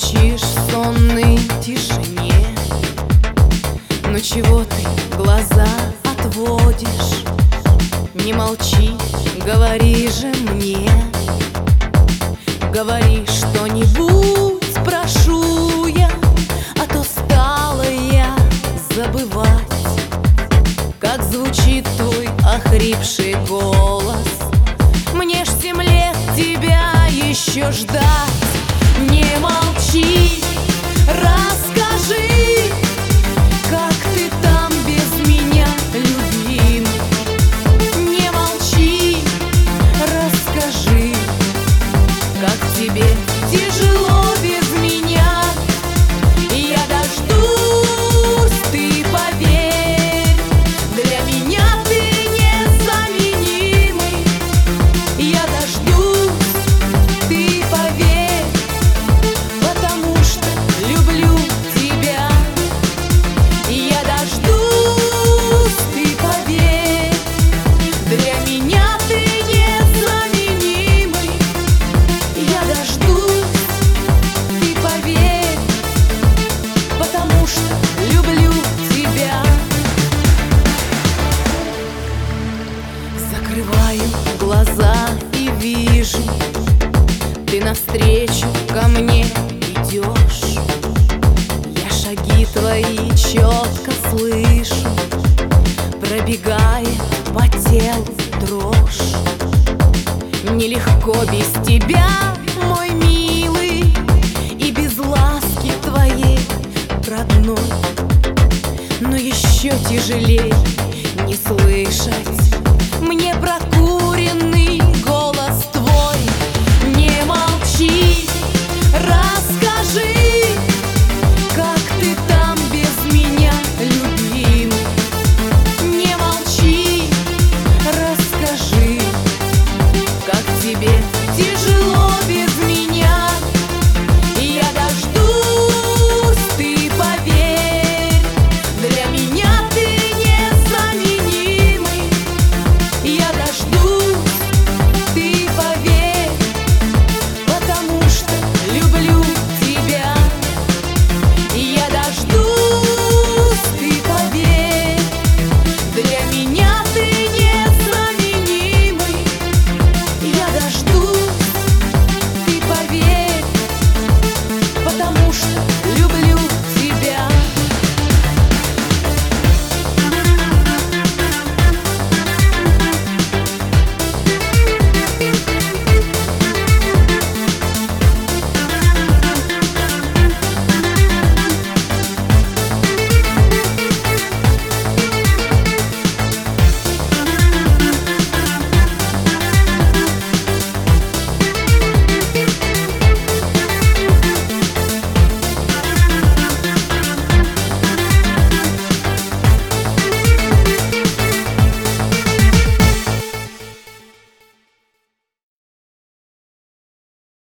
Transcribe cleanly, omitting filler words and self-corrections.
молчишь в сонной тишине. Но чего ты глаза отводишь? Не молчи, говори же мне. Говори что-нибудь, прошу я, а то стала я забывать, как звучит твой охрипший голос. Мне ж 7 лет тебя еще ждать. Не молчи, расскажи, как ты там без меня, любимый. Не молчи, расскажи, как тебе тяжело без меня. Я дождусь, ты поверь, для меня ты незаменимый. Я дождусь, ты поверь, потому что люблю тебя. Я дождусь, ты поверь, для меня ты незаменимый. Я дождусь, ты поверь, потому что люблю тебя. Закрываю глаза и вижу, ты навстречу ко мне идешь. Я шаги твои четко слышу, пробегает по телу дрожь. Нелегко без тебя, мой милый, и без ласки твоей родной. Но еще тяжелей не слышать мне прокуренный